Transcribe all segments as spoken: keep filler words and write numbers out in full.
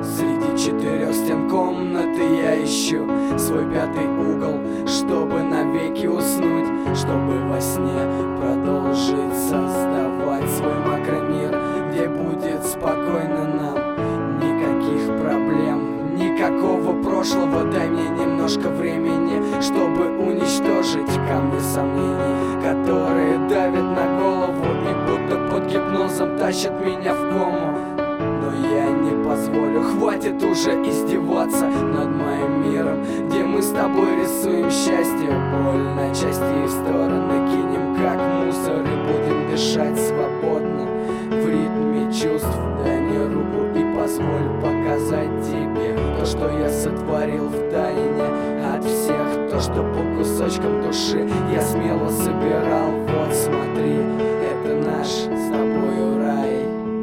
Среди четырех стен комнаты я ищу свой пятый угол, чтобы навеки уснуть, чтобы во сне продолжить создавать свой макромир, где будет спокойно нам, никаких проблем, никакого прошлого. Дай мне немножко времени, чтобы уничтожить камни сомнений, которые давят на голову и будто под гипнозом тащат меня в кому. Но я не позволю, хватит уже издеваться над моим миром, где мы с тобой рисуем счастье. Боль на части и в стороны кинем, как мусор, и будем дышать свободно в ритме чувств. Дай мне руку и позволь показать тебе то, что я сотворил в тайне от всех, то, что по кусочкам души я смело собирал. Вот смотри, это наш с тобою рай.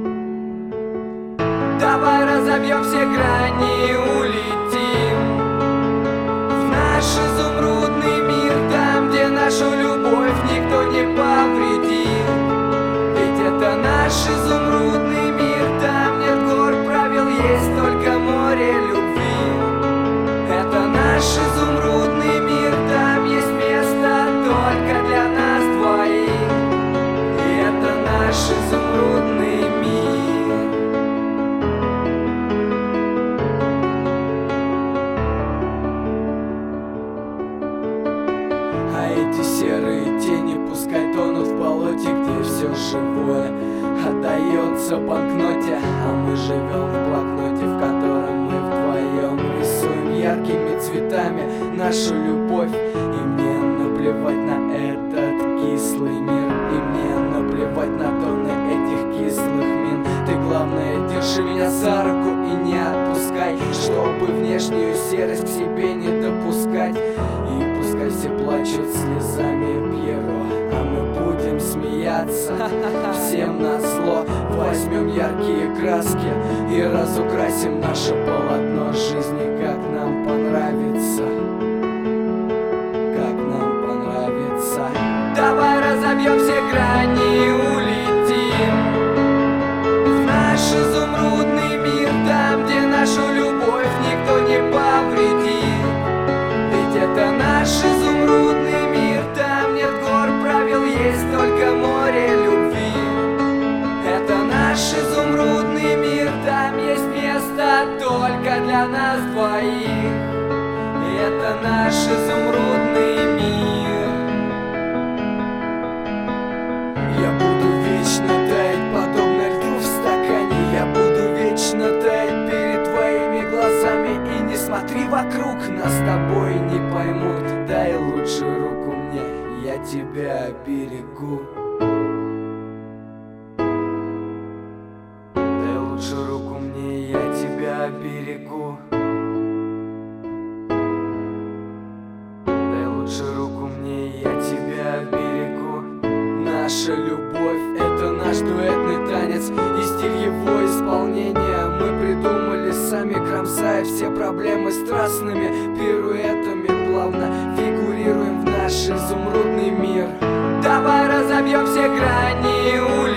Давай разобьем все грани и улетим в наш изумрудный мир, там, где нашу любовь никто не повредит. Ведь это наш изумрудный мир, там нет гор, правил, есть только море любви. Это наш изумрудный мир, там есть место только для нас двоих. И это наш изумрудный мир. А эти серые тени пускай тонут в болоте, где все живое отдается банкноте. А мы живем в блокноте, в котором мы вдвоем рисуем яркими цветами нашу любовь. И мне наплевать на этот кислый мир, и мне наплевать на тонны этих кислых мин. Ты, главное, держи меня за руку и не отпускай, чтобы внешнюю серость к себе не допускать. И пускай все плачут слезами Пьеро, а мы будем смеяться всем назло. Возьмем яркие краски и разукрасим наше полотно жизни, как нам понравится, как нам понравится. Давай разобьем все грани и улетим в наш изумрудный мир, там, где нашу любовь никто не повредит. Ведь это наш изумрудный мир, там нет гор, правил, есть только море любви. Это наш изумрудный мир, там есть место только для нас двоих. И это наш изумрудный мир. Я буду вечно таять, подобно льду в стакане. Я буду вечно таять перед твоими глазами. И не смотри вокруг, нас с тобой не поймут. Дай лучше руку мне, я тебя берегу. Дай лучше руку мне, я тебя берегу. Дай лучше руку мне, я тебя берегу. Наша любовь — это наш дуэтный танец, и стиль его исполнения мы придумали сами, кромсая все проблемы страстными пируэтами. Плавно фигурируем в наш изумрудный мир. Давай разобьем все грани и улетим